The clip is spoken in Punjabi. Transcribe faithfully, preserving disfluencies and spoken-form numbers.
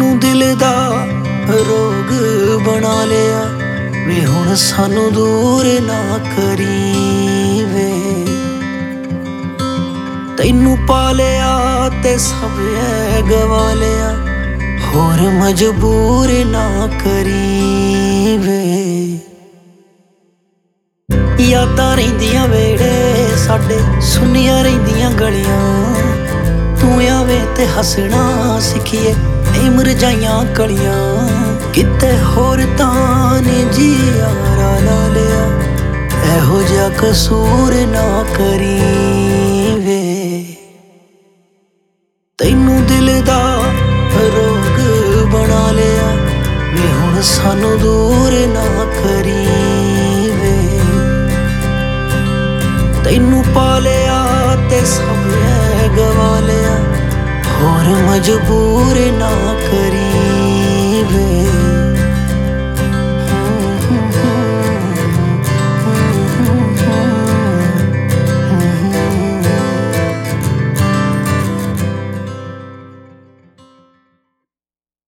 ਤੈਨੂੰ ਦਿਲ ਦਾ ਰੋਗ ਬਣਾ ਲਿਆ ਵੇ, ਹੁਣ ਸਾਨੂੰ ਦੂਰ ਨਾ ਕਰੀ ਵੇ। ਤੈਨੂੰ ਪਾ ਲਿਆ ਤੇ ਸਭ ਐ ਗਵਾ ਲਿਆ, ਹੋਰ ਮਜਬੂਰ ਨਾ ਕਰੀ ਵੇ। ਯਾਦਾਂ ਰਹਿੰਦੀਆਂ ਵੇੜੇ ਸਾਡੇ, ਸੁੰਨੀਆਂ ਰਹਿੰਦੀਆਂ ਗਲੀਆਂ, ਤੂੰ ਆਵੇਂ ਤੇ ਹੱਸਣਾ ਸਿੱਖੀਏ ਨੀ ਮੁਰਝਾਈਆਂ ਕਲੀਆਂ। ਕਿਤੇ ਹੋਰ ਤਾਂ ਨੇ ਜੀ ਯਾਰਾ ਲਾ ਲਿਆ, ਇਹੋ ਜਿਹਾ ਕਸੂਰ ਨਾ ਕਰੀ ਵੇ। ਤੈਨੂੰ ਦਿਲ ਦਾ ਰੋਗ ਬਣਾ ਲਿਆ ਵੇ, ਹੁਣ ਸਾਨੂੰ ਦੂਰ ਨਾ ਕਰੀ ਵੇ। ਤੈਨੂੰ ਪਾ ਲਿਆ ਤੇ ਸਭ ਐ ਗਵਾ ਲਿਆ, ਹੋਰ ਮਜਬੂਰ ਨਾ ਕਰੀ।